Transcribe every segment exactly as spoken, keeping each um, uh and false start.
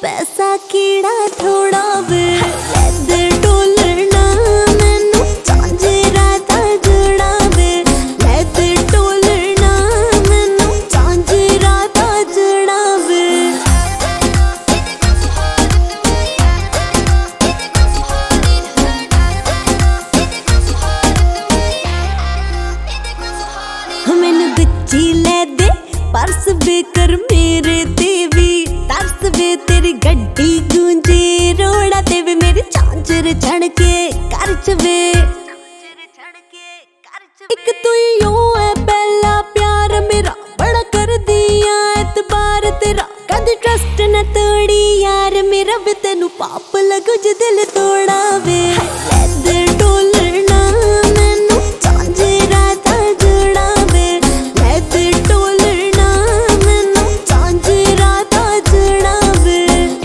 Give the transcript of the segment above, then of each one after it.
पैसा कीड़ा थोड़ा वे दे टोलना मैनू झांझरा दा जड़ा वे दे टोलना मैनू झांझरा दा जड़ा वे मैनू गुच्ची ले दे पर्स बेकर मेरे देवी तरस वे तेरी गड्डी गूंजे रोड़ा ते वे मेरी झांझर छड़के करच वे एक तू ही है पहला प्यार मेरा बड़ा कर दिया एतबार तेरा कद ट्रस्ट न तोड़ी यार मेरा वे तेनू पाप लगो जे दिल तोड़ा वे दे टोलना मैनू झांझरा दा जड़ा वे दे टोलना मैनू झांझरा दा जड़ा वे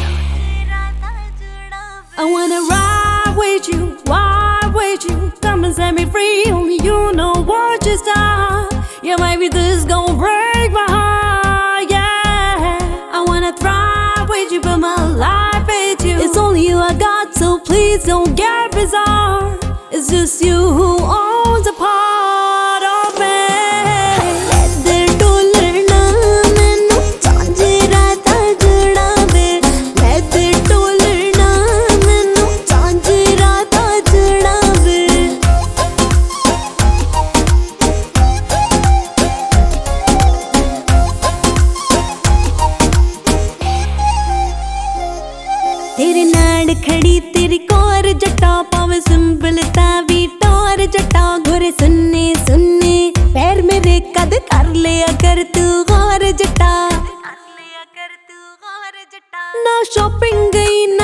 I wanna ride with you, ride with you. Come and set me free, only you know what you start. Yeah, maybe this gon' break my heart, yeah. I wanna thrive with you, but my life with you. It's only you I got, so please don't get bizarre. It's just you who owns a part of me. दे टोलना मैनू झांझरा दा जड़ा वे दे टोलना मैनू झांझरा दा जड़ा वे तेरे नाड़ खड़ी तेरी core जट्टा पावे सिंपल तावी टोर जट्टा घोरे सुन्ने सुन्ने पैर मेरे कद कर लिया कर तू गौर जट्टा ना शॉपिंग गई